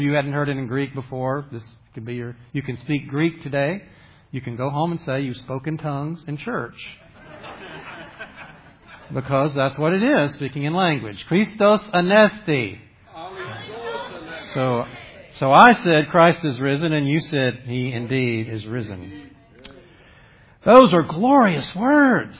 you hadn't heard it in Greek before, this could be you can speak Greek today. You can go home and say you spoke in tongues in church. Because that's what it is, speaking in language. Christos anesti. So I said Christ is risen, and you said He indeed is risen. Those are glorious words.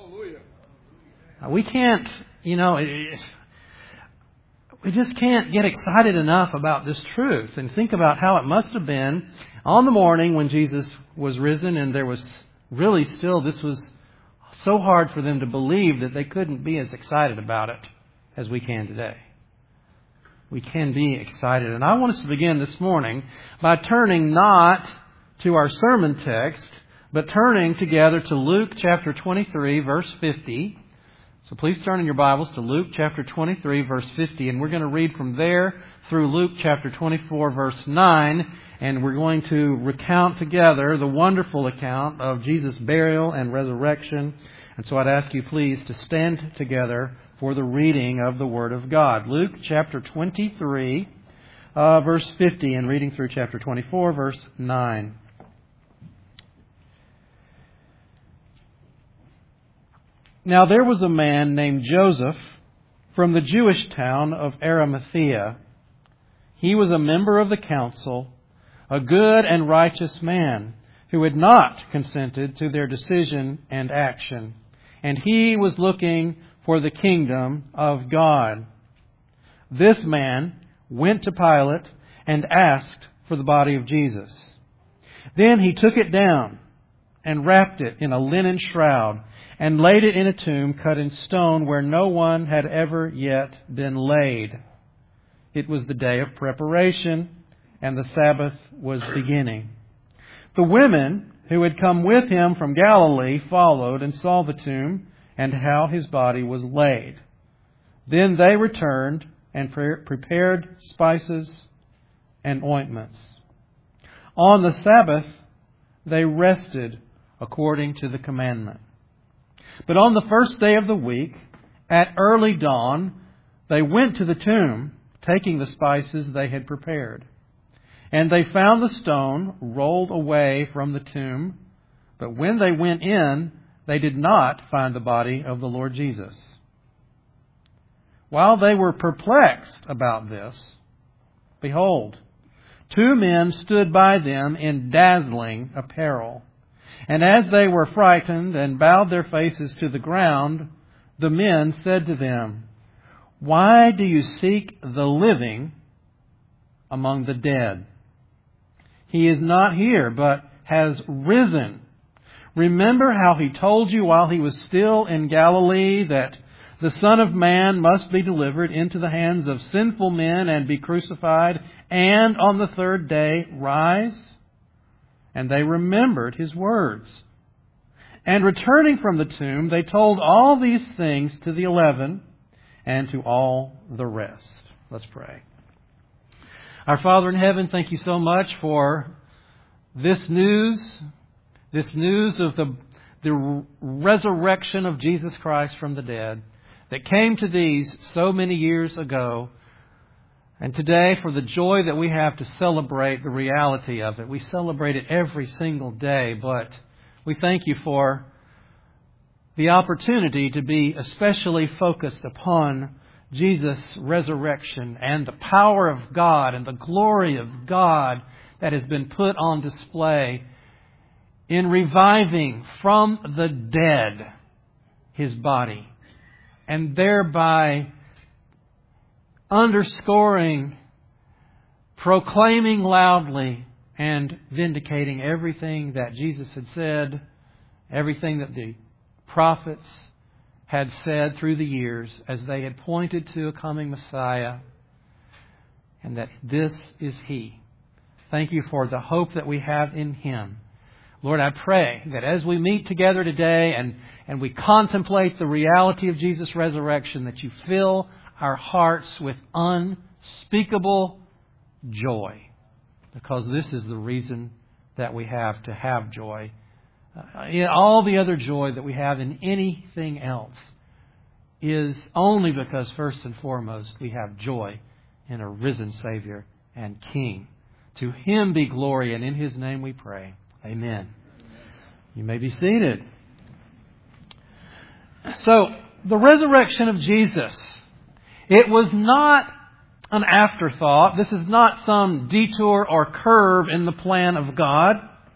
We can't, we just can't get excited enough about this truth and think about how it must have been on the morning when Jesus was risen, and there was really still, this was so hard for them to believe that they couldn't be as excited about it as we can today. We can be excited. And I want us to begin this morning by turning not to our sermon text, but turning together to Luke chapter 23, verse 50. So please turn in your Bibles to Luke chapter 23, verse 50. And we're going to read from there through Luke chapter 24, verse 9. And we're going to recount together the wonderful account of Jesus' burial and resurrection. And so I'd ask you please to stand together for the reading of the Word of God. Luke chapter 23, verse 50, and reading through chapter 24, verse 9. Now there was a man named Joseph from the Jewish town of Arimathea. He was a member of the council, a good and righteous man who had not consented to their decision and action. And he was looking for the kingdom of God. This man went to Pilate and asked for the body of Jesus. Then he took it down and wrapped it in a linen shroud and laid it in a tomb cut in stone where no one had ever yet been laid. It was the day of preparation, and the Sabbath was beginning. The women who had come with him from Galilee followed and saw the tomb and how his body was laid. Then they returned and prepared spices and ointments. On the Sabbath they rested according to the commandment. But on the first day of the week, at early dawn, they went to the tomb, taking the spices they had prepared. And they found the stone rolled away from the tomb. But when they went in, they did not find the body of the Lord Jesus. While they were perplexed about this, behold, two men stood by them in dazzling apparel. And as they were frightened and bowed their faces to the ground, the men said to them, "Why do you seek the living among the dead? He is not here, but has risen. Remember how He told you while He was still in Galilee that the Son of Man must be delivered into the hands of sinful men and be crucified, and on the third day rise?" And they remembered His words. And returning from the tomb, they told all these things to the 11 and to all the rest. Let's pray. Our Father in heaven, thank you so much for this news of the resurrection of Jesus Christ from the dead that came to these so many years ago. And today, for the joy that we have to celebrate the reality of it. We celebrate it every single day, but we thank you for the opportunity to be especially focused upon Jesus' resurrection and the power of God and the glory of God that has been put on display in reviving from the dead His body, and thereby underscoring, proclaiming loudly, and vindicating everything that Jesus had said, everything that the prophets had said through the years as they had pointed to a coming Messiah, and that this is He. Thank you for the hope that we have in Him. Lord, I pray that as we meet together today and we contemplate the reality of Jesus' resurrection, that you fill our hearts with unspeakable joy, because this is the reason that we have to have joy. All the other joy that we have in anything else is only because, first and foremost, we have joy in a risen Savior and King. To Him be glory, and in His name we pray. Amen. You may be seated. So, the resurrection of Jesus, it was not an afterthought. This is not some detour or curve in the plan of God.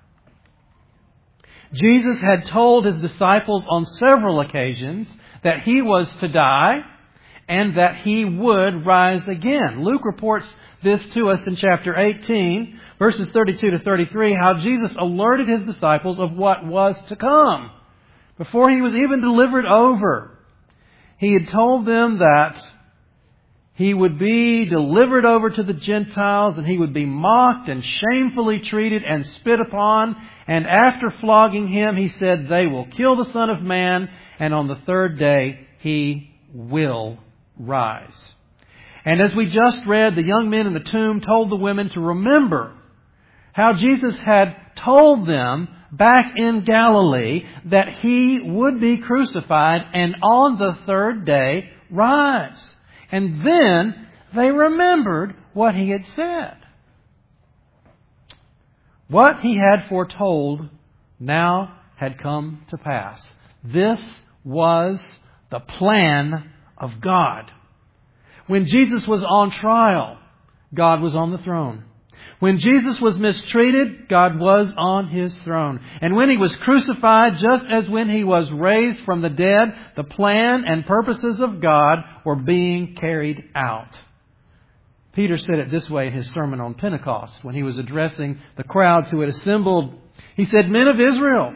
Jesus had told His disciples on several occasions that He was to die and that He would rise again. Luke reports this to us in chapter 18, verses 32 to 33, how Jesus alerted His disciples of what was to come before He was even delivered over. He had told them that He would be delivered over to the Gentiles and He would be mocked and shamefully treated and spit upon. And after flogging Him, He said, they will kill the Son of Man, and on the third day He will rise. And as we just read, the young men in the tomb told the women to remember how Jesus had told them back in Galilee that He would be crucified and on the third day rise. And then they remembered what He had said. What He had foretold now had come to pass. This was the plan of God. When Jesus was on trial, God was on the throne. When Jesus was mistreated, God was on His throne. And when He was crucified, just as when He was raised from the dead, the plan and purposes of God were being carried out. Peter said it this way in his sermon on Pentecost when he was addressing the crowds who had assembled. He said, Men of Israel,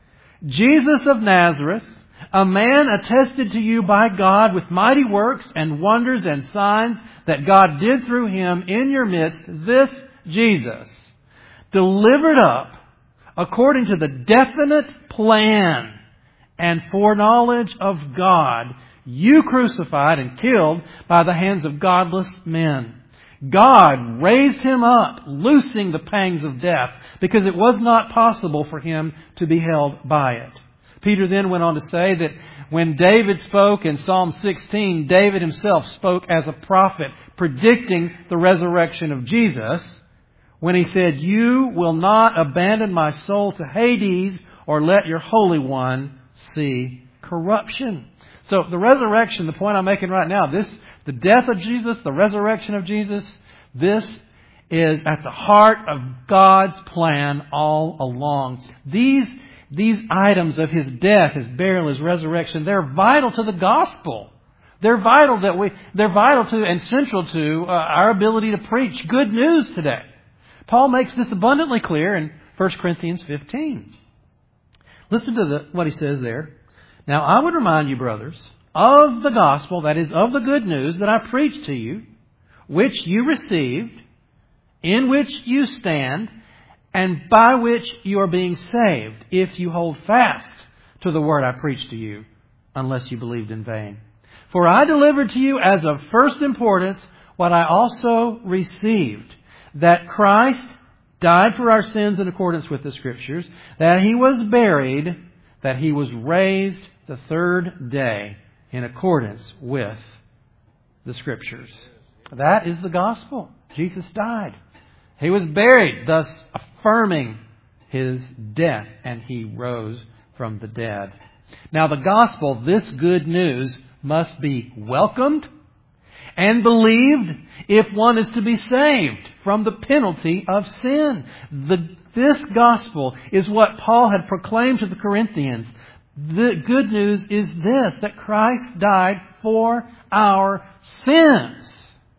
Jesus of Nazareth, a man attested to you by God with mighty works and wonders and signs that God did through Him in your midst, this Jesus, delivered up according to the definite plan and foreknowledge of God, you crucified and killed by the hands of godless men. God raised Him up, loosing the pangs of death, because it was not possible for Him to be held by it. Peter then went on to say that when David spoke in Psalm 16, David himself spoke as a prophet, predicting the resurrection of Jesus, when he said, You will not abandon my soul to Hades, or let your Holy One see corruption. So the resurrection, the point I'm making right now, the death of Jesus, the resurrection of Jesus, this is at the heart of God's plan all along. These items of His death, His burial, His resurrection, they're vital to the gospel. They're vital to and central to our ability to preach good news today. Paul makes this abundantly clear in 1 Corinthians 15. Listen to what he says there. Now I would remind you, brothers, of the gospel, that is, of the good news that I preached to you, which you received, in which you stand, and by which you are being saved, if you hold fast to the word I preached to you, unless you believed in vain. For I delivered to you as of first importance what I also received, that Christ died for our sins in accordance with the Scriptures, that He was buried, that He was raised the third day in accordance with the Scriptures. That is the gospel. Jesus died. He was buried, thus affirming His death, and He rose from the dead. Now the gospel, this good news, must be welcomed and believed if one is to be saved from the penalty of sin. This gospel is what Paul had proclaimed to the Corinthians. The good news is this, that Christ died for our sins,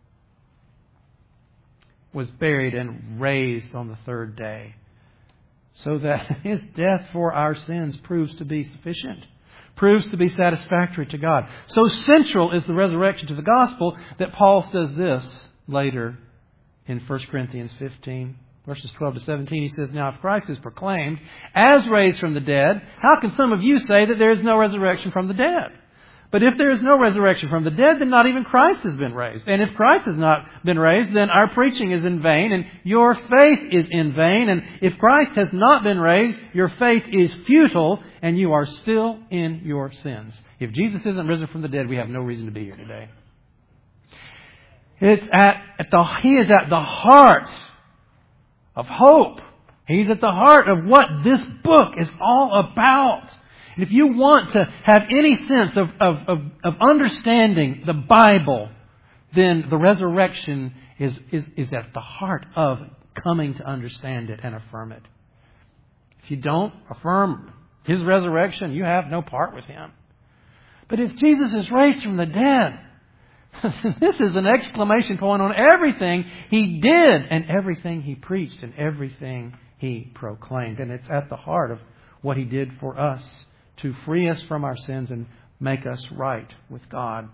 was buried and raised on the third day, so that His death for our sins proves to be sufficient, proves to be satisfactory to God. So central is the resurrection to the gospel that Paul says this later in 1 Corinthians 15. Verses 12 to 17, he says, Now if Christ is proclaimed as raised from the dead, how can some of you say that there is no resurrection from the dead? But if there is no resurrection from the dead, then not even Christ has been raised. And if Christ has not been raised, then our preaching is in vain, and your faith is in vain. And if Christ has not been raised, your faith is futile, and you are still in your sins. If Jesus isn't risen from the dead, we have no reason to be here today. He is at the heart of hope. He's at the heart of what this book is all about. And if you want to have any sense of understanding the Bible, then the resurrection is at the heart of coming to understand it and affirm it. If you don't affirm His resurrection, you have no part with Him. But if Jesus is raised from the dead, this is an exclamation point on everything He did and everything He preached and everything He proclaimed. And it's at the heart of what He did for us to free us from our sins and make us right with God.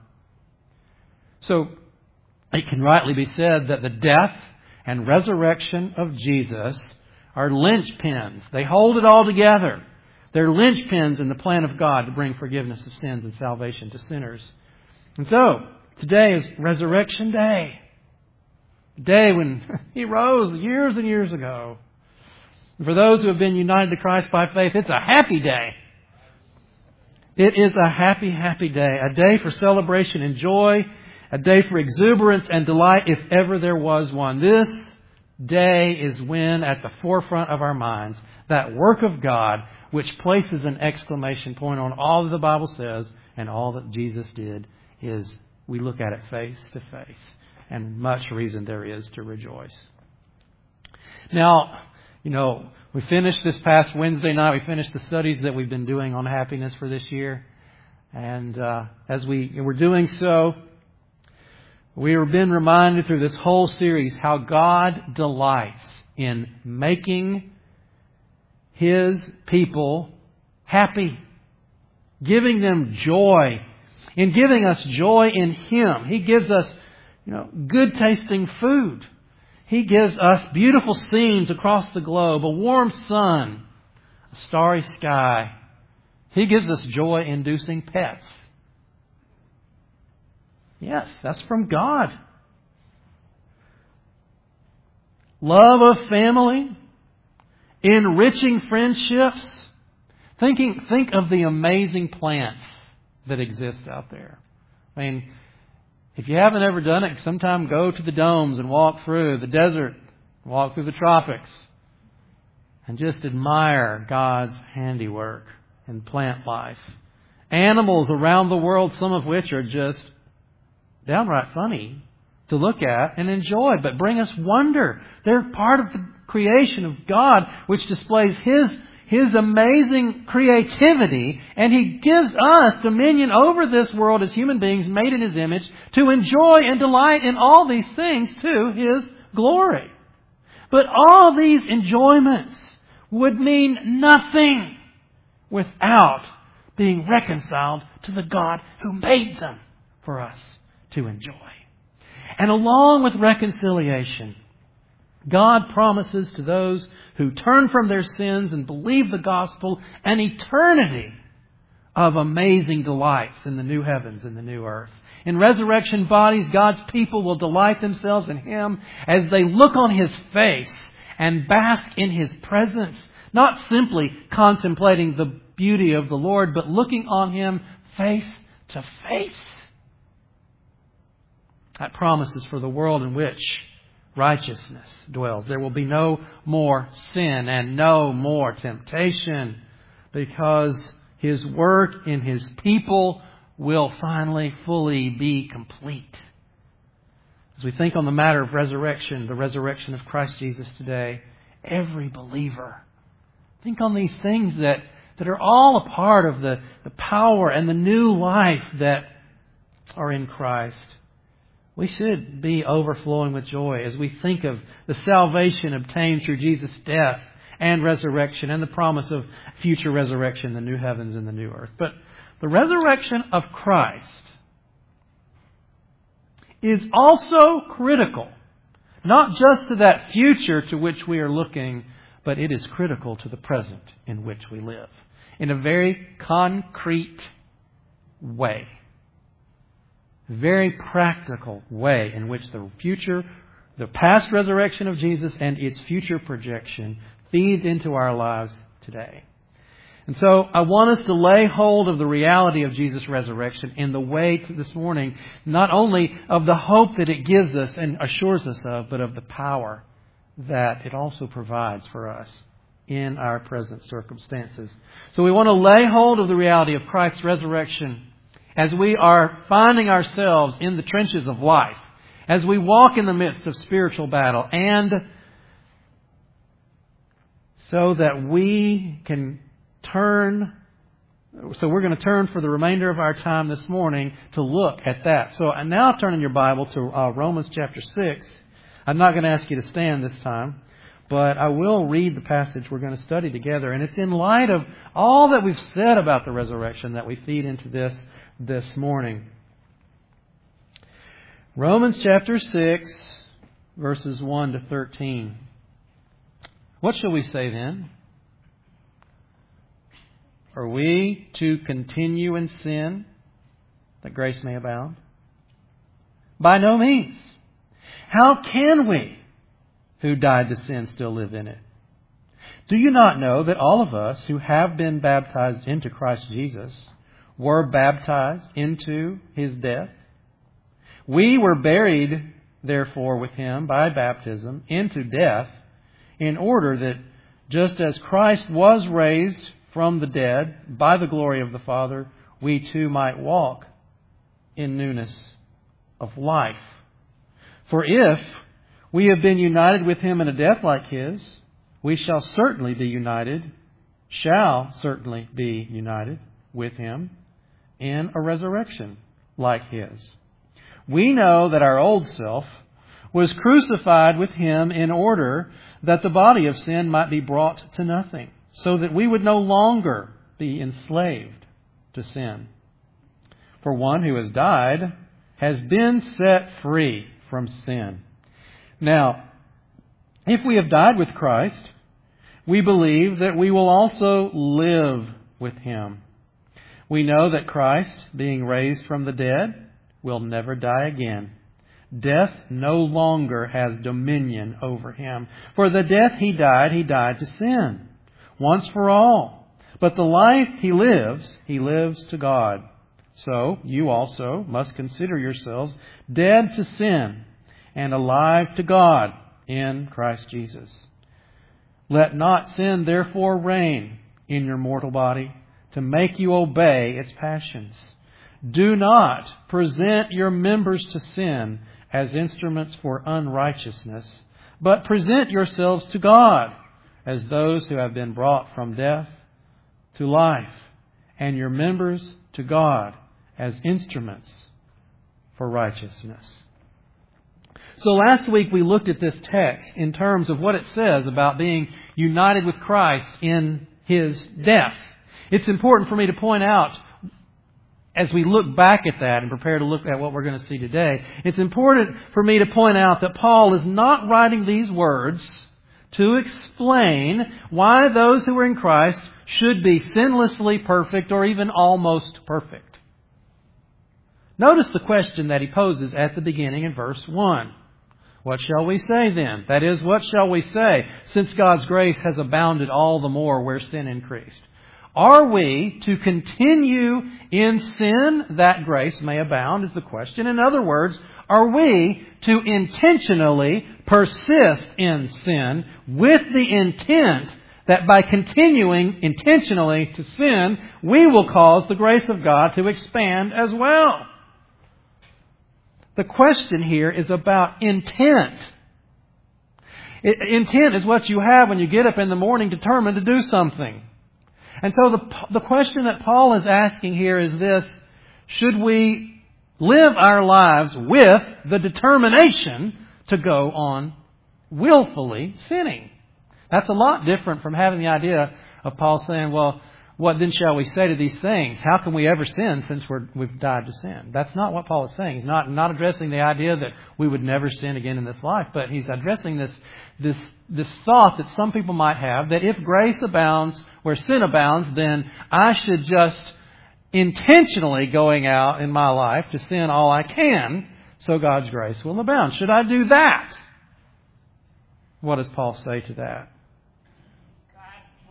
So it can rightly be said that the death and resurrection of Jesus are linchpins. They hold it all together. They're linchpins in the plan of God to bring forgiveness of sins and salvation to sinners. And so, today is Resurrection Day. The day when He rose years and years ago. And for those who have been united to Christ by faith, it's a happy day. It is a happy, happy day. A day for celebration and joy. A day for exuberance and delight, if ever there was one. This day is when, at the forefront of our minds, that work of God, which places an exclamation point on all that the Bible says and all that Jesus did, is we look at it face to face. And much reason there is to rejoice. Now, we finished this past Wednesday night. We finished the studies that we've been doing on happiness for this year. And as we were doing so, we have been reminded through this whole series how God delights in making His people happy, giving them joy, in giving us joy in Him. He gives us, good tasting food. He gives us beautiful scenes across the globe, a warm sun, a starry sky. He gives us joy-inducing pets. Yes, that's from God. Love of family, enriching friendships. Think of the amazing plants that exist out there. I mean, if you haven't ever done it, sometime go to the domes and walk through the desert, walk through the tropics, and just admire God's handiwork in plant life. Animals around the world, some of which are just downright funny to look at and enjoy, but bring us wonder. They're part of the creation of God, which displays His amazing creativity, and He gives us dominion over this world as human beings made in His image to enjoy and delight in all these things to His glory. But all these enjoyments would mean nothing without being reconciled to the God who made them for us to enjoy. And along with reconciliation, God promises to those who turn from their sins and believe the gospel an eternity of amazing delights in the new heavens and the new earth. In resurrection bodies, God's people will delight themselves in Him as they look on His face and bask in His presence, not simply contemplating the beauty of the Lord, but looking on Him face to face. That promises for the world in which righteousness dwells. There will be no more sin and no more temptation, because His work in His people will finally fully be complete. As we think on the matter of resurrection, the resurrection of Christ Jesus today, every believer, think on these things that are all a part of the power and the new life that are in Christ. We should be overflowing with joy as we think of the salvation obtained through Jesus' death and resurrection and the promise of future resurrection, the new heavens and the new earth. But the resurrection of Christ is also critical, not just to that future to which we are looking, but it is critical to the present in which we live in a very concrete way. Very practical way in which the past resurrection of Jesus and its future projection feeds into our lives today. And so I want us to lay hold of the reality of Jesus' resurrection in the way this morning, not only of the hope that it gives us and assures us of, but of the power that it also provides for us in our present circumstances. So we want to lay hold of the reality of Christ's resurrection as we are finding ourselves in the trenches of life, as we walk in the midst of spiritual battle, and so that we can turn. So we're going to turn for the remainder of our time this morning to look at that. So now turn in your Bible to Romans chapter 6. I'm not going to ask you to stand this time, but I will read the passage we're going to study together. And it's in light of all that we've said about the resurrection that we feed into this morning. Romans chapter 6, verses 1 to 13. What shall we say then? Are we to continue in sin that grace may abound? By no means. How can we, who died to sin, still live in it? Do you not know that all of us who have been baptized into Christ Jesus were baptized into His death? We were buried, therefore, with Him by baptism into death, in order that just as Christ was raised from the dead by the glory of the Father, we too might walk in newness of life. For if we have been united with Him in a death like His, we shall certainly be united with Him in a resurrection like His. We know that our old self was crucified with Him in order that the body of sin might be brought to nothing, so that we would no longer be enslaved to sin. For one who has died has been set free from sin. Now, if we have died with Christ, we believe that we will also live with Him. We know that Christ, being raised from the dead, will never die again. Death no longer has dominion over Him. For the death He died to sin, once for all. But the life He lives to God. So you also must consider yourselves dead to sin and alive to God in Christ Jesus. Let not sin therefore reign in your mortal body to make you obey its passions. Do not present your members to sin as instruments for unrighteousness, but present yourselves to God as those who have been brought from death to life, and your members to God as instruments for righteousness. So last week we looked at this text in terms of what it says about being united with Christ in His death. It's important for me to point out, as we look back at that and prepare to look at what we're going to see today, it's important for me to point out that Paul is not writing these words to explain why those who are in Christ should be sinlessly perfect or even almost perfect. Notice the question that he poses at the beginning in verse 1. What shall we say then? That is, what shall we say since God's grace has abounded all the more where sin increased? Are we to continue in sin that grace may abound, is the question. In other words, are we to intentionally persist in sin with the intent that by continuing intentionally to sin, we will cause the grace of God to expand as well? The question here is about intent. Intent is what you have when you get up in the morning determined to do something. And so the question that Paul is asking here is this: should we live our lives with the determination to go on willfully sinning? That's a lot different from having the idea of Paul saying, well, what then shall we say to these things? How can we ever sin since we've died to sin? That's not what Paul is saying. He's not addressing the idea that we would never sin again in this life, but he's addressing this thought that some people might have, that if grace abounds where sin abounds, then I should just intentionally going out in my life to sin all I can so God's grace will abound. Should I do that? What does Paul say to that?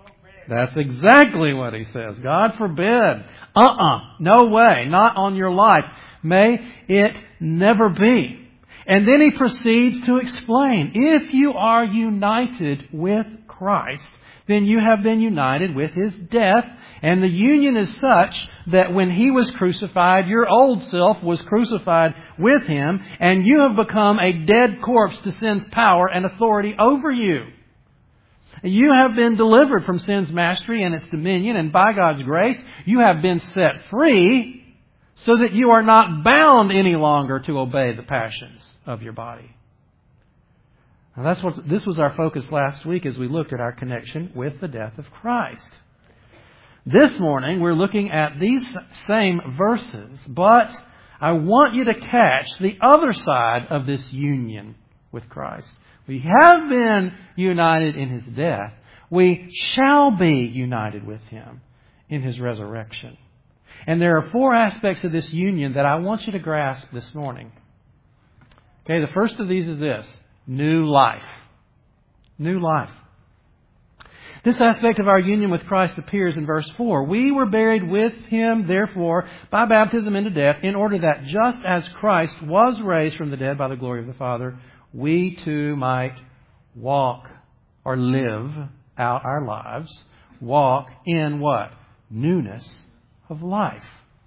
That's exactly what he says. God forbid. No way. Not on your life. May it never be. And then he proceeds to explain, if you are united with Christ, then you have been united with His death. And the union is such that when He was crucified, your old self was crucified with Him, and you have become a dead corpse to sin's power and authority over you. You have been delivered from sin's mastery and its dominion, and by God's grace, you have been set free so that you are not bound any longer to obey the passions of your body. Now this was our focus last week as we looked at our connection with the death of Christ. This morning we're looking at these same verses, but I want you to catch the other side of this union with Christ. We have been united in His death. We shall be united with Him in His resurrection. And there are 4 aspects of this union that I want you to grasp this morning. Okay, the first of these is this: new life. New life. This aspect of our union with Christ appears in verse 4. We were buried with Him, therefore, by baptism into death, in order that just as Christ was raised from the dead by the glory of the Father, we too might walk or live out our lives. Walk in what? Newness of life.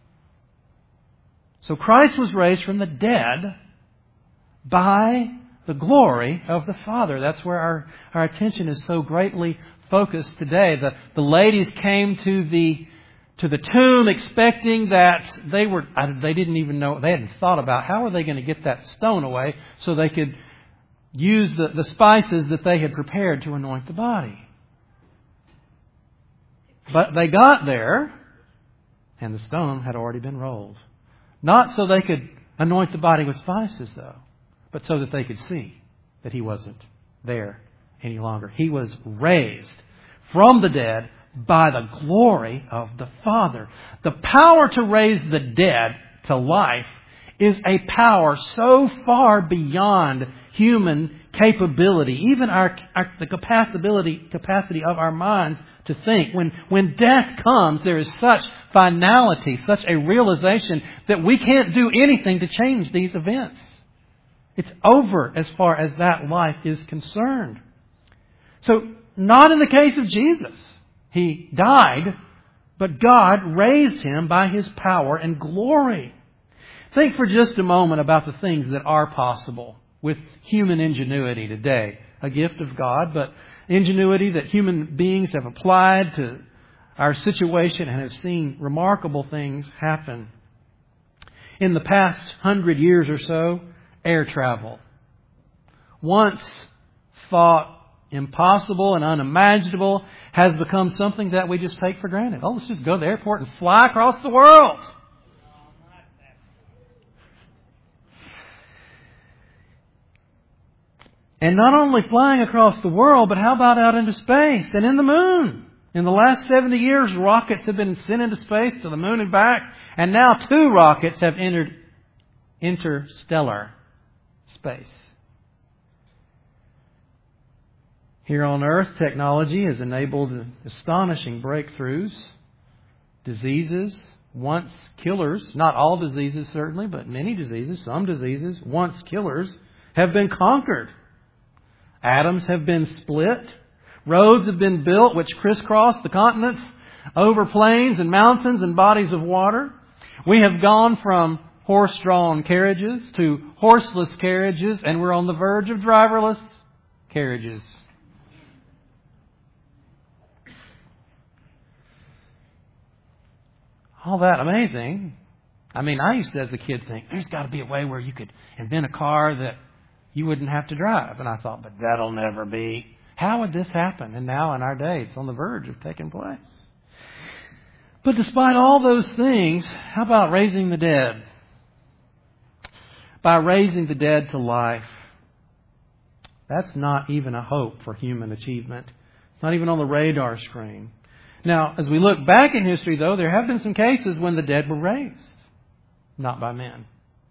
So Christ was raised from the dead by the glory of the Father. That's where our attention is so greatly focused today. The ladies came to the tomb expecting that they didn't even know, they hadn't thought about how are they going to get that stone away so they could use the spices that they had prepared to anoint the body. But they got there and the stone had already been rolled. Not so they could anoint the body with spices though, but so that they could see that He wasn't there any longer. He was raised from the dead by the glory of the Father. The power to raise the dead to life is a power so far beyond human capability, even the capacity of our minds to think. When death comes, there is such finality, such a realization that we can't do anything to change these events. It's over as far as that life is concerned. So, not in the case of Jesus. He died, but God raised Him by His power and glory. Think for just a moment about the things that are possible with human ingenuity today. A gift of God, but ingenuity that human beings have applied to our situation and have seen remarkable things happen. In the past 100 years or so, air travel, once thought impossible and unimaginable, has become something that we just take for granted. Oh, let's just go to the airport and fly across the world. And not only flying across the world, but how about out into space and in the moon? In the last 70 years, rockets have been sent into space to the moon and back, and now 2 rockets have entered interstellar space. Here on Earth, technology has enabled astonishing breakthroughs. Diseases, once killers, not all diseases certainly, but many diseases, some diseases, once killers, have been conquered. Atoms have been split. Roads have been built which crisscross the continents over plains and mountains and bodies of water. We have gone from horse-drawn carriages to horseless carriages, and we're on the verge of driverless carriages. All that amazing. I mean, I used to, as a kid, think there's got to be a way where you could invent a car that you wouldn't have to drive. And I thought, but that'll never be. How would this happen? And now in our day, it's on the verge of taking place. But despite all those things, how about raising the dead? By raising the dead to life, that's not even a hope for human achievement. It's not even on the radar screen. Now, as we look back in history, though, there have been some cases when the dead were raised. Not by men.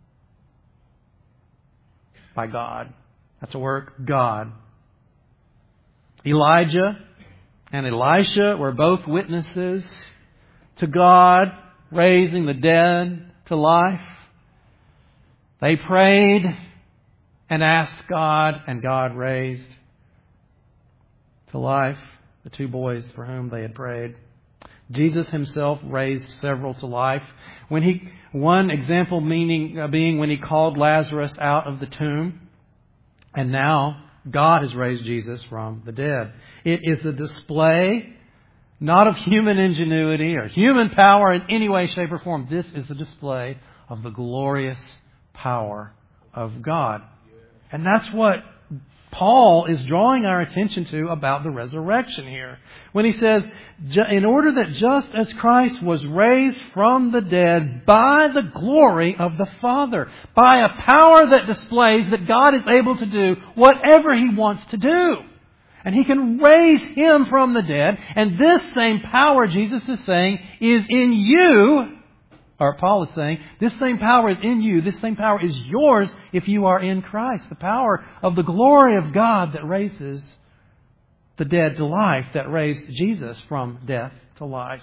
By God. That's a work of God. Elijah and Elisha were both witnesses to God raising the dead to life. They prayed and asked God, and God raised to life the two boys for whom they had prayed. Jesus himself raised several to life. One example being when he called Lazarus out of the tomb. And now God has raised Jesus from the dead. It is a display not of human ingenuity or human power in any way, shape, or form. This is a display of the glorious power of God. And that's what Paul is drawing our attention to about the resurrection here. When he says, in order that just as Christ was raised from the dead by the glory of the Father, by a power that displays that God is able to do whatever He wants to do. And He can raise Him from the dead. And this same power, Jesus is saying, is in you. Or Paul is saying, this same power is in you. This same power is yours if you are in Christ. The power of the glory of God that raises the dead to life, that raised Jesus from death to life.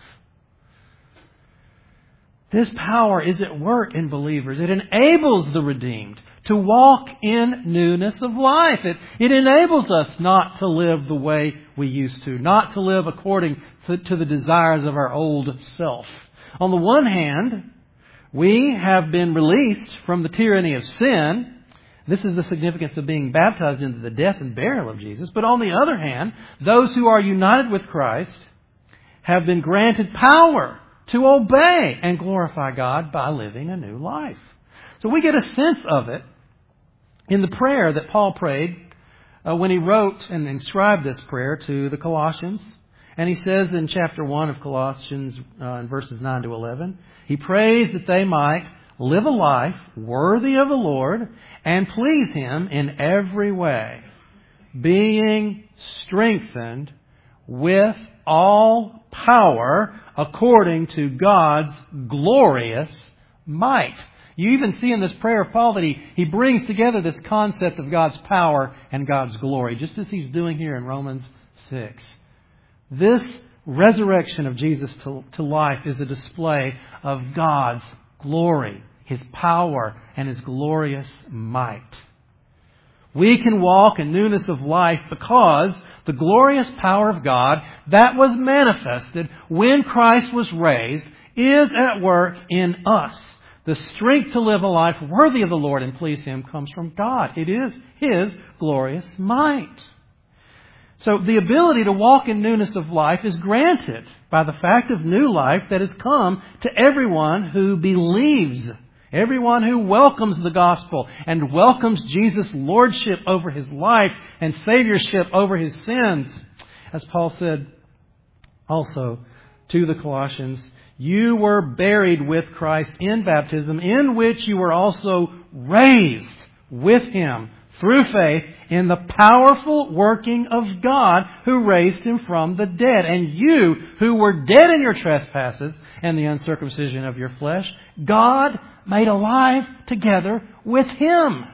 This power is at work in believers. It enables the redeemed to walk in newness of life. It enables us not to live the way we used to, not to live according to the desires of our old self. On the one hand, we have been released from the tyranny of sin. This is the significance of being baptized into the death and burial of Jesus. But on the other hand, those who are united with Christ have been granted power to obey and glorify God by living a new life. So we get a sense of it in the prayer that Paul prayed when he wrote and inscribed this prayer to the Colossians. And he says in chapter 1 of Colossians, in verses 9 to 11, he prays that they might live a life worthy of the Lord and please Him in every way, being strengthened with all power according to God's glorious might. You even see in this prayer of Paul that he brings together this concept of God's power and God's glory, just as he's doing here in Romans 6. This resurrection of Jesus to life is a display of God's glory, His power, and His glorious might. We can walk in newness of life because the glorious power of God that was manifested when Christ was raised is at work in us. The strength to live a life worthy of the Lord and please Him comes from God. It is His glorious might. So the ability to walk in newness of life is granted by the fact of new life that has come to everyone who believes, everyone who welcomes the gospel and welcomes Jesus' lordship over his life and saviorship over his sins. As Paul said also to the Colossians, you were buried with Christ in baptism, in which you were also raised with Him through faith in the powerful working of God who raised Him from the dead. And you who were dead in your trespasses and the uncircumcision of your flesh, God made alive together with Him.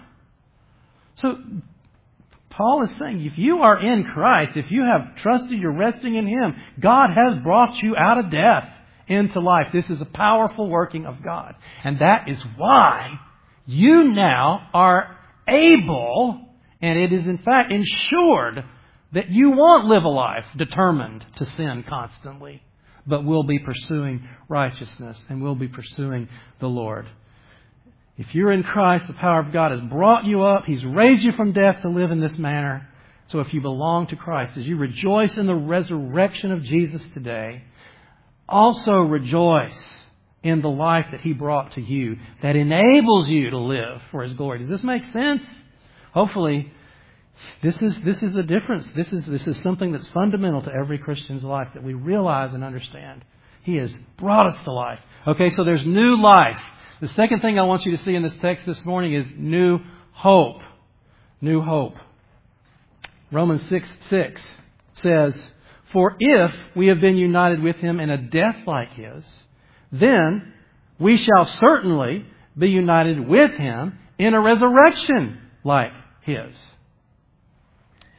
So Paul is saying, if you are in Christ, if you have trusted, you're resting in Him, God has brought you out of death into life. This is a powerful working of God. And that is why you now are able, and it is in fact ensured, that you won't live a life determined to sin constantly, but will be pursuing righteousness and will be pursuing the Lord. If you're in Christ, the power of God has brought you up. He's raised you from death to live in this manner. So if you belong to Christ, as you rejoice in the resurrection of Jesus today, also rejoice in the life that He brought to you that enables you to live for His glory. Does this make sense? Hopefully, this is a difference. This is something that's fundamental to every Christian's life that we realize and understand. He has brought us to life. Okay, so there's new life. The second thing I want you to see in this text this morning is new hope. New hope. Romans 6:6 says, for if we have been united with Him in a death like His, then we shall certainly be united with Him in a resurrection like His.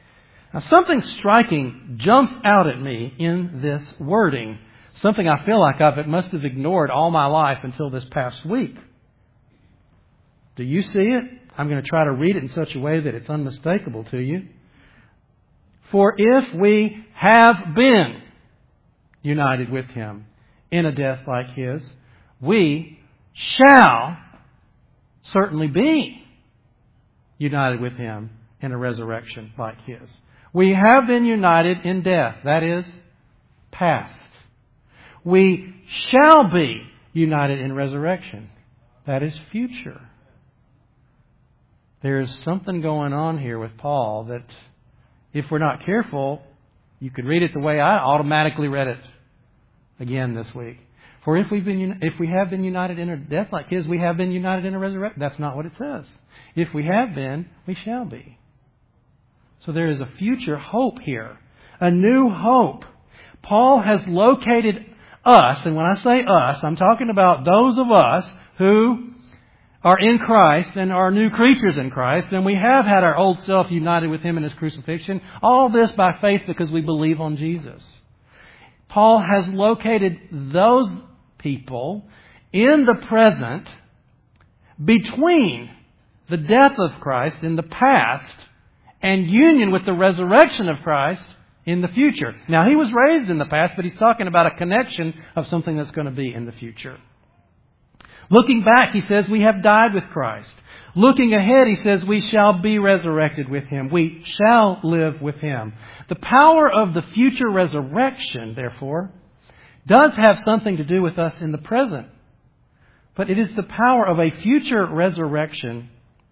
Now, something striking jumps out at me in this wording. Something I feel like I must have ignored all my life until this past week. Do you see it? I'm going to try to read it in such a way that it's unmistakable to you. For if we have been united with Him in a death like His, we shall certainly be united with Him in a resurrection like His. We have been united in death. That is past. We shall be united in resurrection. That is future. There's something going on here with Paul that, if we're not careful, you could read it the way I automatically read it again this week. For if we have been united in a death like His, we have been united in a resurrection. That's not what it says. If we have been, we shall be. So there is a future hope here. A new hope. Paul has located us, and when I say us, I'm talking about those of us who are in Christ and are new creatures in Christ, and we have had our old self united with Him in His crucifixion. All this by faith because we believe on Jesus. Paul has located those people in the present between the death of Christ in the past and union with the resurrection of Christ in the future. Now, He was raised in the past, but he's talking about a connection of something that's going to be in the future. Looking back, he says, we have died with Christ. Looking ahead, he says, we shall be resurrected with Him. We shall live with Him. The power of the future resurrection, therefore, does have something to do with us in the present. But it is the power of a future resurrection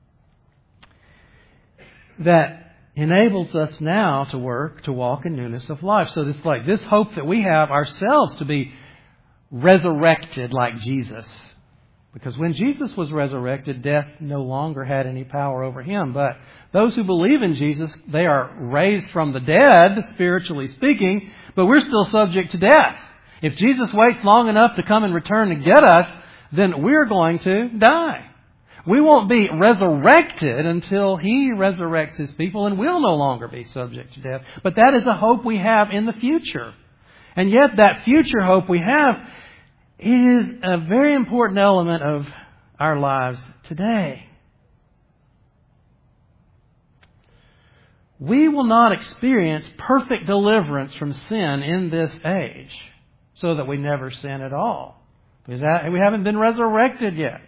that enables us now to walk in newness of life. So it's like this hope that we have ourselves to be resurrected like Jesus. Because when Jesus was resurrected, death no longer had any power over Him. But those who believe in Jesus, they are raised from the dead, spiritually speaking, but we're still subject to death. If Jesus waits long enough to come and return to get us, then we're going to die. We won't be resurrected until He resurrects His people, and we'll no longer be subject to death. But that is a hope we have in the future. And yet that future hope we have, it is a very important element of our lives today. We will not experience perfect deliverance from sin in this age, so that we never sin at all. Because we haven't been resurrected yet.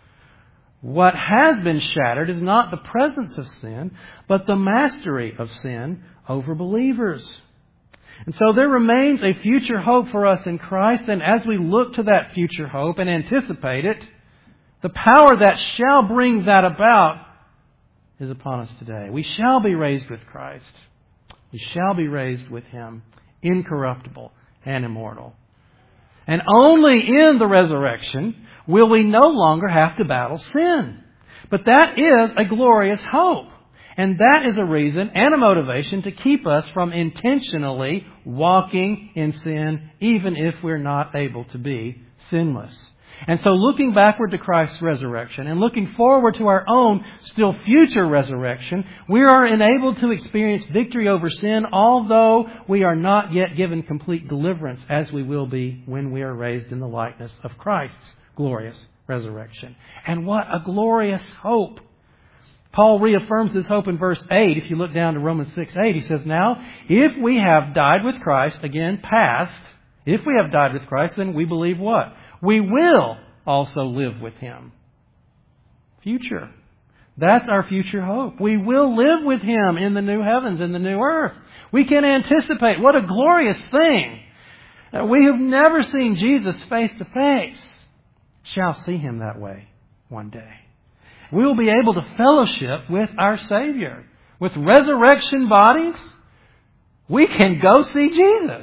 What has been shattered is not the presence of sin, but the mastery of sin over believers. And so there remains a future hope for us in Christ, and as we look to that future hope and anticipate it, the power that shall bring that about is upon us today. We shall be raised with Christ. We shall be raised with Him, incorruptible and immortal. And only in the resurrection will we no longer have to battle sin. But that is a glorious hope. And that is a reason and a motivation to keep us from intentionally walking in sin, even if we're not able to be sinless. And so looking backward to Christ's resurrection and looking forward to our own still future resurrection, we are enabled to experience victory over sin, although we are not yet given complete deliverance, as we will be when we are raised in the likeness of Christ's glorious resurrection. And what a glorious hope! Paul reaffirms this hope in verse 8. If you look down to Romans 6:8, he says, now, if we have died with Christ, again, past, if we have died with Christ, then we believe what? We will also live with Him. Future. That's our future hope. We will live with Him in the new heavens and the new earth. We can anticipate what a glorious thing. We have never seen Jesus face to face. Shall see Him that way one day. We will be able to fellowship with our Savior. With resurrection bodies, we can go see Jesus.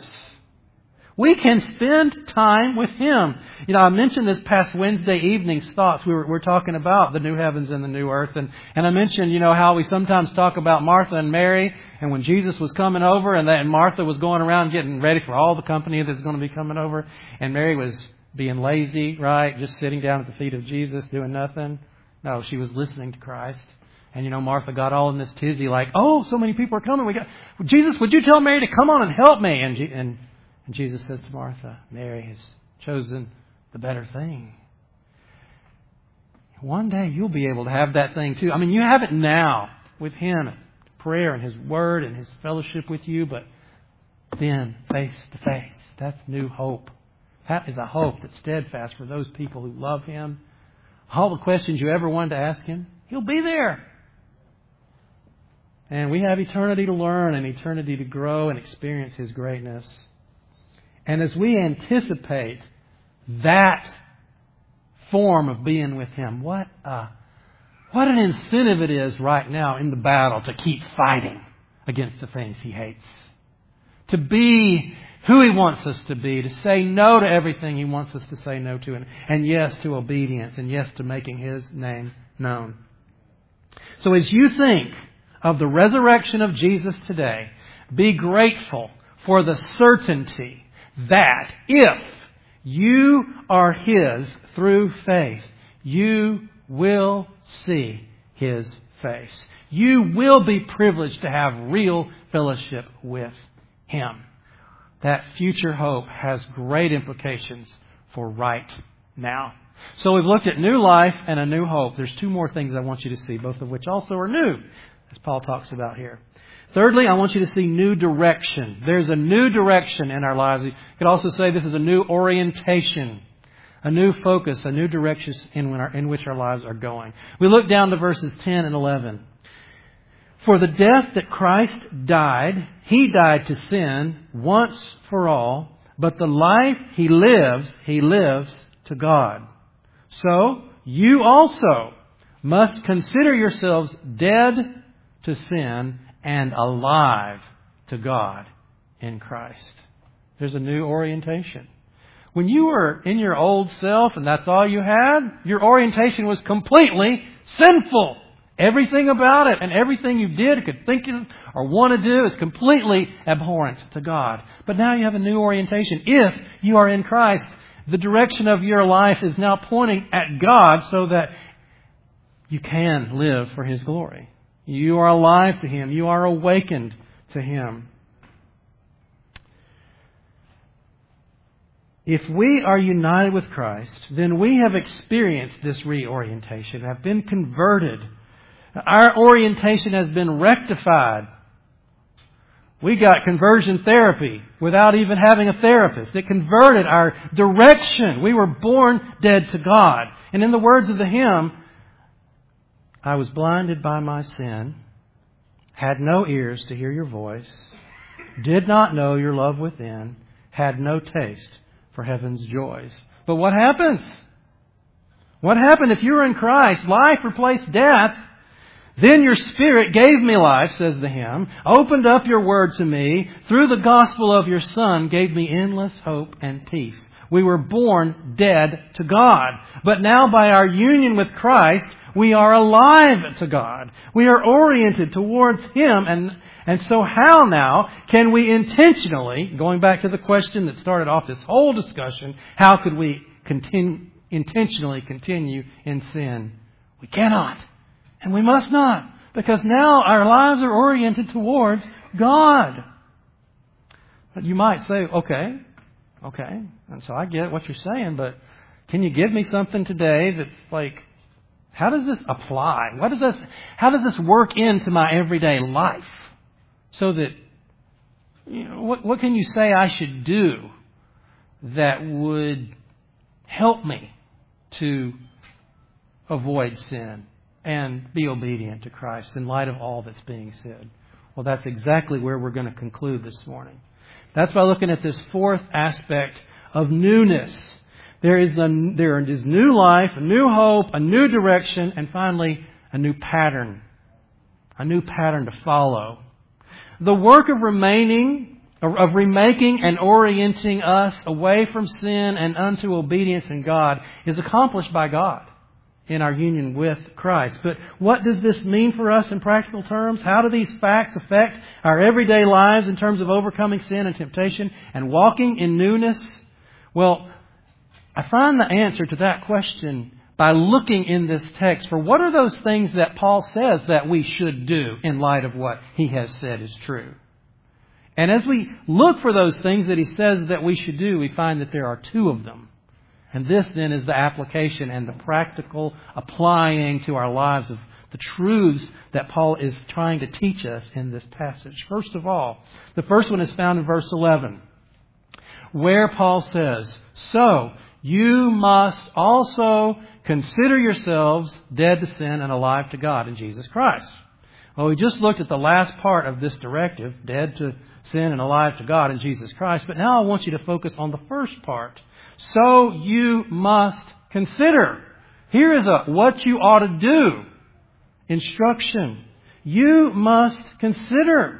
We can spend time with Him. You know, I mentioned this past Wednesday evening's thoughts. We're talking about the new heavens and the new earth. And I mentioned, you know, how we sometimes talk about Martha and Mary. And when Jesus was coming over and Martha was going around getting ready for all the company that's going to be coming over. And Mary was being lazy, right? Just sitting down at the feet of Jesus doing nothing. No, she was listening to Christ. And Martha got all in this tizzy like, oh, so many people are coming. Jesus, would you tell Mary to come on and help me? And Jesus says to Martha, Mary has chosen the better thing. One day you'll be able to have that thing too. I mean, you have it now with Him, prayer and His Word and His fellowship with you, but then face to face. That's new hope. That is a hope that's steadfast for those people who love Him. All the questions you ever wanted to ask Him, He'll be there. And we have eternity to learn and eternity to grow and experience His greatness. And as we anticipate that form of being with Him, what an incentive it is right now in the battle to keep fighting against the things He hates. To be who He wants us to be, to say no to everything He wants us to say no to, and yes to obedience, and yes to making His name known. So as you think of the resurrection of Jesus today, be grateful for the certainty that if you are His through faith, you will see His face. You will be privileged to have real fellowship with Him. That future hope has great implications for right now. So we've looked at new life and a new hope. There's two more things I want you to see, both of which also are new, as Paul talks about here. Thirdly, I want you to see new direction. There's a new direction in our lives. You could also say this is a new orientation, a new focus, a new direction in which our lives are going. We look down to verses 10 and 11. For the death that Christ died, He died to sin once for all, but the life He lives to God. So you also must consider yourselves dead to sin and alive to God in Christ. There's a new orientation. When you were in your old self and that's all you had, your orientation was completely sinful. Everything about it and everything you did, could think of, or want to do is completely abhorrent to God. But now you have a new orientation. If you are in Christ, the direction of your life is now pointing at God so that you can live for His glory. You are alive to Him. You are awakened to Him. If we are united with Christ, then we have experienced this reorientation, have been converted. Our orientation has been rectified. We got conversion therapy without even having a therapist. It converted our direction. We were born dead to God. And in the words of the hymn, I was blinded by my sin, had no ears to hear your voice, did not know your love within, had no taste for heaven's joys. But what happens? What happened if you were in Christ? Life replaced death. Then your Spirit gave me life, says the hymn, opened up your word to me, through the gospel of your Son, gave me endless hope and peace. We were born dead to God. But now by our union with Christ, we are alive to God. We are oriented towards Him. And so how now can we intentionally, going back to the question that started off this whole discussion, how could we intentionally continue in sin? We cannot. And we must not. Because now our lives are oriented towards God. But you might say, okay. And so I get what you're saying, but can you give me something today that's like, how does this apply? How does this work into my everyday life? So that, what can you say I should do that would help me to avoid sin and be obedient to Christ in light of all that's being said? Well, that's exactly where we're going to conclude this morning. That's by looking at this fourth aspect of newness. There is new life, a new hope, a new direction, and finally, a new pattern. A new pattern to follow. The work of remaking and orienting us away from sin and unto obedience in God is accomplished by God in our union with Christ. But what does this mean for us in practical terms? How do these facts affect our everyday lives in terms of overcoming sin and temptation and walking in newness? Well, I find the answer to that question by looking in this text for what are those things that Paul says that we should do in light of what he has said is true. And as we look for those things that he says that we should do, we find that there are two of them. And this then is the application and the practical applying to our lives of the truths that Paul is trying to teach us in this passage. First of all, the first one is found in verse 11, where Paul says, "So you must also consider yourselves dead to sin and alive to God in Jesus Christ." Well, we just looked at the last part of this directive, dead to sin and alive to God in Jesus Christ. But now I want you to focus on the first part. So you must consider. Here is a what you ought to do instruction. You must consider.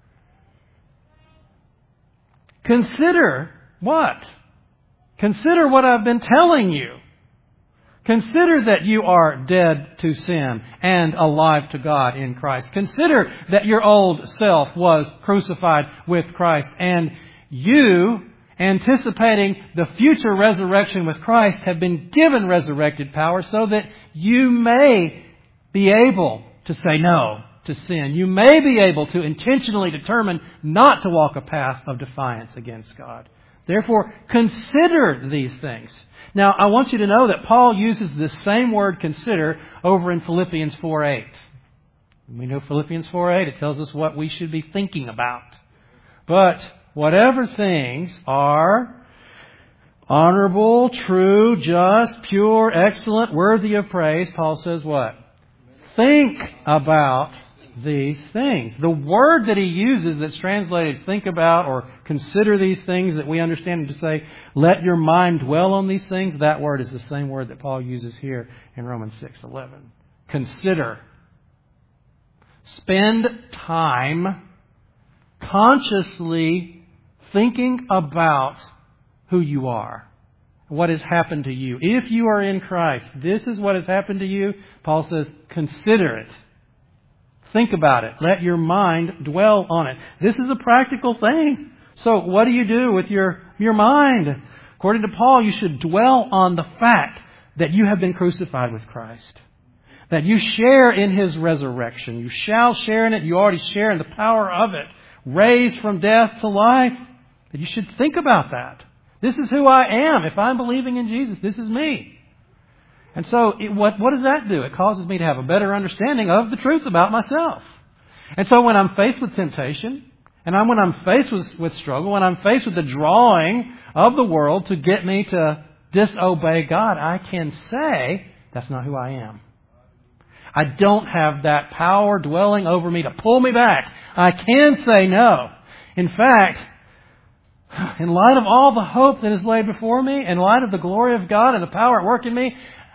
Consider what? Consider what I've been telling you. Consider that you are dead to sin and alive to God in Christ. Consider that your old self was crucified with Christ, and you, anticipating the future resurrection with Christ, have been given resurrected power so that you may be able to say no to sin. You may be able to intentionally determine not to walk a path of defiance against God. Therefore, consider these things. Now, I want you to know that Paul uses this same word consider over in Philippians 4:8. We know Philippians 4:8, it tells us what we should be thinking about. But whatever things are honorable, true, just, pure, excellent, worthy of praise, Paul says what? Think about these things. The word that he uses that's translated think about or consider these things that we understand to say, let your mind dwell on these things, that word is the same word that Paul uses here in Romans 6:11. Consider. Spend time consciously thinking about who you are, what has happened to you. If you are in Christ, this is what has happened to you. Paul says, consider it. Think about it. Let your mind dwell on it. This is a practical thing. So what do you do with your mind? According to Paul, you should dwell on the fact that you have been crucified with Christ. That you share in His resurrection. You shall share in it. You already share in the power of it. Raised from death to life. That you should think about that. This is who I am. If I'm believing in Jesus, this is me. And so what does that do? It causes me to have a better understanding of the truth about myself. And so when I'm faced with temptation, and when I'm faced with struggle, when I'm faced with the drawing of the world to get me to disobey God, I can say, that's not who I am. I don't have that power dwelling over me to pull me back. I can say no. In fact, in light of all the hope that is laid before me, in light of the glory of God and the power at work in me,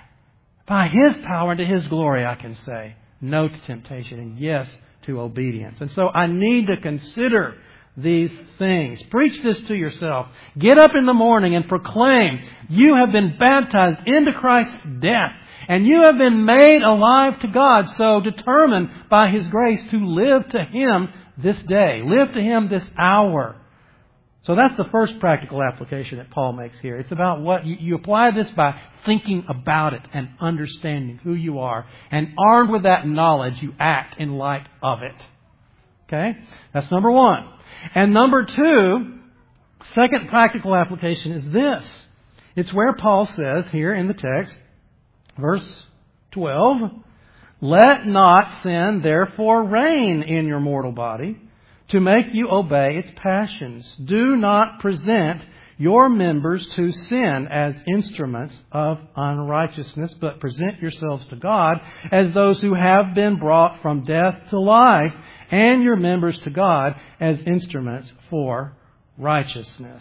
by His power and to His glory, I can say no to temptation and yes to obedience. And so I need to consider these things. Preach this to yourself. Get up in the morning and proclaim you have been baptized into Christ's death and you have been made alive to God. So determine by His grace to live to Him this day. Live to Him this hour. So that's the first practical application that Paul makes here. It's about what you apply this by thinking about it and understanding who you are. And armed with that knowledge, you act in light of it. Okay? That's number one. And number two, second practical application is this. It's where Paul says here in the text, verse 12, let not sin therefore reign in your mortal body, to make you obey its passions. Do not present your members to sin as instruments of unrighteousness, but present yourselves to God as those who have been brought from death to life, and your members to God as instruments for righteousness.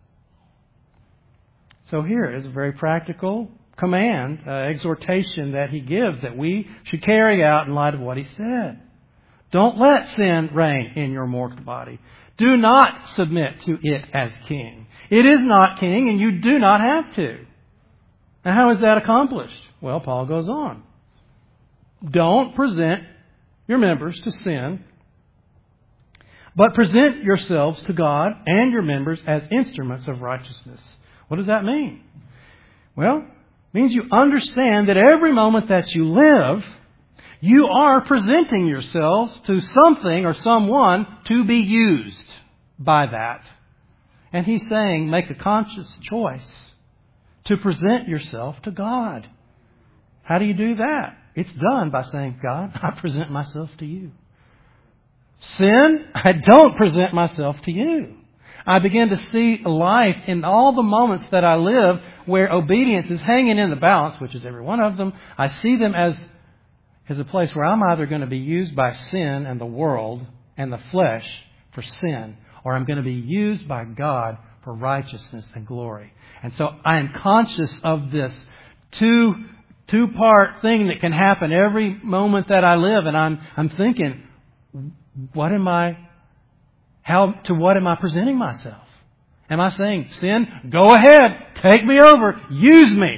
So here is a very practical command, exhortation that he gives that we should carry out in light of what he said. Don't let sin reign in your mortal body. Do not submit to it as king. It is not king, and you do not have to. Now, how is that accomplished? Well, Paul goes on. Don't present your members to sin, but present yourselves to God and your members as instruments of righteousness. What does that mean? Well, It means you understand that every moment that you live, you are presenting yourselves to something or someone to be used by that. And He's saying, make a conscious choice to present yourself to God. How do you do that? It's done by saying, God, I present myself to you. Sin, I don't present myself to you. I begin to see life in all the moments that I live where obedience is hanging in the balance, which is every one of them. I see them as a place where I'm either going to be used by sin and the world and the flesh for sin, or I'm going to be used by God for righteousness and glory. And so I am conscious of this two-part thing that can happen every moment that I live, and I'm thinking, what am I presenting myself? Am I saying, sin, go ahead, take me over, use me?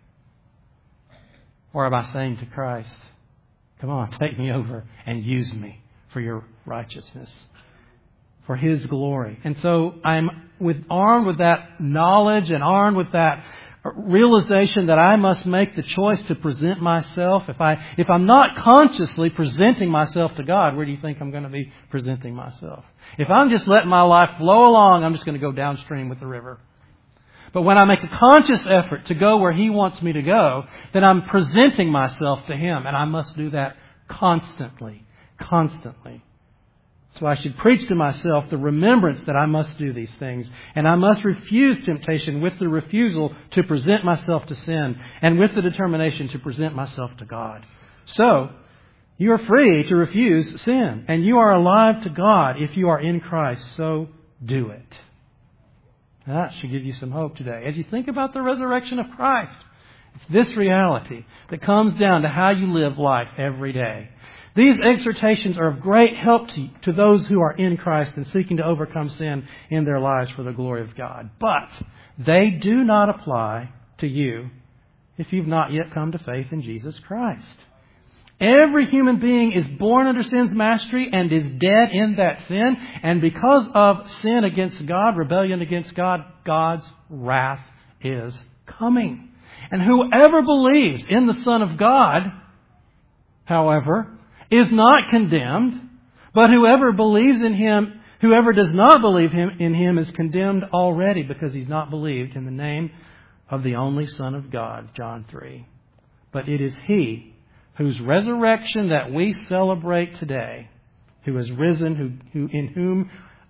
Or am I saying to Christ, come on, take me over and use me for your righteousness, for His glory? And so I'm armed with that knowledge and armed with that realization that I must make the choice to present myself. If I'm not consciously presenting myself to God, where do you think I'm going to be presenting myself? If I'm just letting my life flow along, I'm just going to go downstream with the river. But when I make a conscious effort to go where He wants me to go, then I'm presenting myself to Him. And I must do that constantly. Constantly. So I should preach to myself the remembrance that I must do these things. And I must refuse temptation with the refusal to present myself to sin, and with the determination to present myself to God. So, you are free to refuse sin. And you are alive to God if you are in Christ. So, do it. Now, that should give you some hope today. As you think about the resurrection of Christ, it's this reality that comes down to how you live life every day. These exhortations are of great help to those who are in Christ and seeking to overcome sin in their lives for the glory of God. But they do not apply to you if you've not yet come to faith in Jesus Christ. Every human being is born under sin's mastery and is dead in that sin. And because of sin against God, rebellion against God, God's wrath is coming. And whoever believes in the Son of God, however, is not condemned, but whoever believes in Him, whoever does not believe in Him is condemned already because he's not believed in the name of the only Son of God, John 3. But it is He whose resurrection that we celebrate today, who has risen, in whom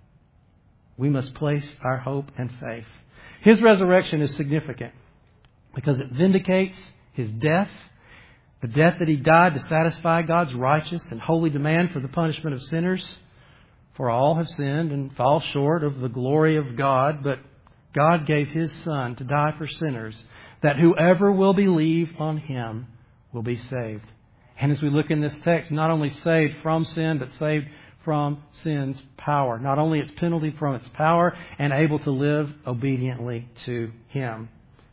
we must place our hope and faith. His resurrection is significant because it vindicates His death, the death that He died to satisfy God's righteous and holy demand for the punishment of sinners. For all have sinned and fall short of the glory of God, but God gave His Son to die for sinners, that whoever will believe on Him will be saved. And as we look in this text, not only saved from sin, but saved from sin's power. Not only its penalty, from its power, and able to live obediently to Him.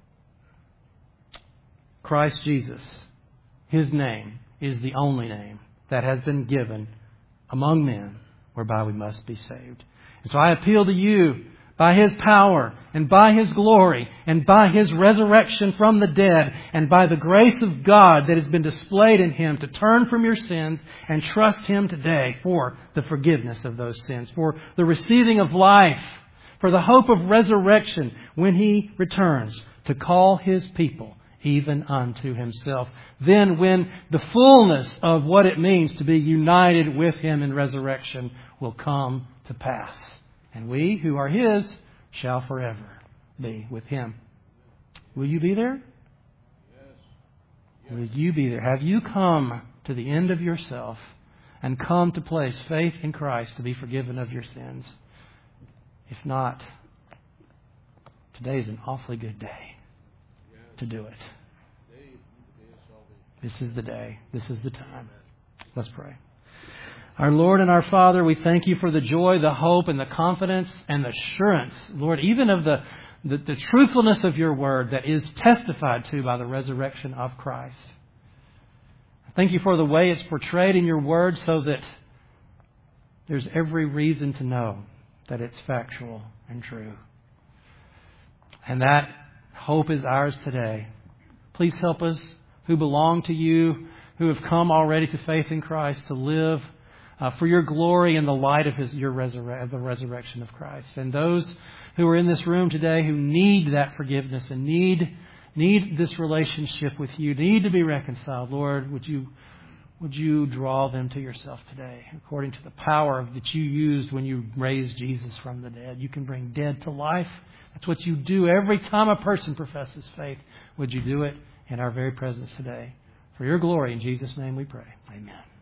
Christ Jesus, His name is the only name that has been given among men whereby we must be saved. And so I appeal to you, by His power and by His glory and by His resurrection from the dead and by the grace of God that has been displayed in Him, to turn from your sins and trust Him today for the forgiveness of those sins, for the receiving of life, for the hope of resurrection when He returns to call His people even unto Himself. Then when the fullness of what it means to be united with Him in resurrection will come to pass. And we who are His shall forever be with Him. Will you be there? Yes. Will you be there? Have you come to the end of yourself and come to place faith in Christ to be forgiven of your sins? If not, today is an awfully good day to do it. This is the day. This is the time. Let's pray. Our Lord and our Father, we thank You for the joy, the hope, and the confidence and the assurance, Lord, even of the truthfulness of Your Word that is testified to by the resurrection of Christ. Thank You for the way it's portrayed in Your Word so that there's every reason to know that it's factual and true. And that hope is ours today. Please help us who belong to You, who have come already to faith in Christ, to live for Your glory in the light of the resurrection of Christ. And those who are in this room today who need that forgiveness and need this relationship with You, need to be reconciled, Lord, would You draw them to Yourself today according to the power that You used when You raised Jesus from the dead. You can bring dead to life. That's what You do every time a person professes faith. Would You do it in our very presence today? For Your glory, in Jesus' name we pray. Amen.